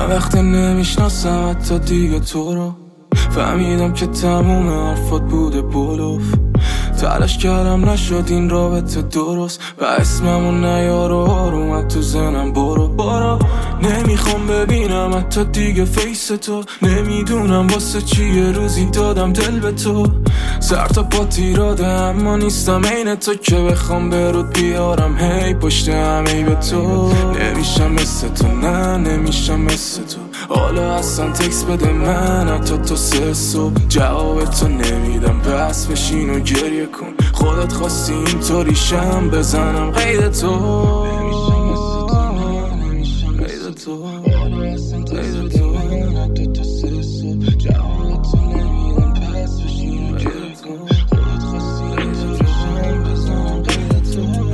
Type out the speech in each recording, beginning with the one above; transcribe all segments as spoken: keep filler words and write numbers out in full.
چند وقت نمیشناسم حتی دیگه تو رو. فهمیدم که تموم حرفات بوده بلوف. تلاش کردم نشد این رابطه درست و اسممو نیار و آرومت تو زنم. برو برو نمیخوام ببینم حتی دیگه فیس تو. نمیدونم واسه چی یه روزی دادم دل به تو. سر تا پا تیراده اما نیستم عین تو که بخوام برود بیارم هی پشت همه به تو. نمیشم مثل تو، نه نمیشم مثل تو. حالا اصلا تکس بده من حتی تو سه صبح جواب تو نمیدم. بس بشین و گریه کن، خودت خواستی اینطوری شم بزنم قید تو. نمیشم مثل تو، نه نمیشم مثل تو. حالا اصلا تکس بده من حتی تو سه صبح جواب تو نمیدم. بس بشین و گریه کن، خودت خواستی اینطوری شم بزنم قید تو.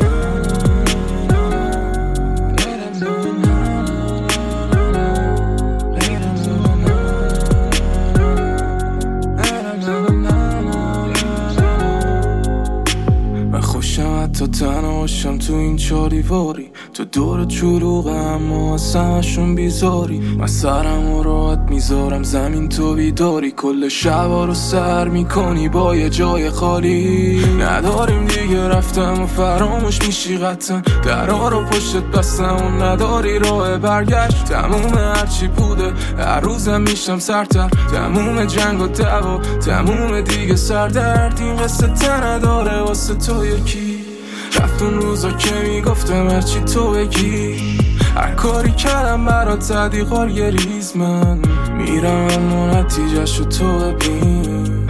تو تنها باشم تو این چاریواری، تو دور چروغ اما همشون بیزاری. من سرم راحت میذارم زمین تو بیداری. کل شبا رو سر میکنی با یه جای خالی. نداریم دیگه رفتم و فراموش میشی قطعا. درها رو پشتت بستم و نداری راه برگشت. تموم هرچی بوده هر روزم میشم سرتر. تموم جنگ و دعوا، تموم دیگه سردرد. این قصه نداره واسه تو یکی. رفت اون روزا که میگفتم هرچی تو بگی. هر کاری کردم برات تدیقار یه ریز من میرم اما نتیجه‌شو تو ببین.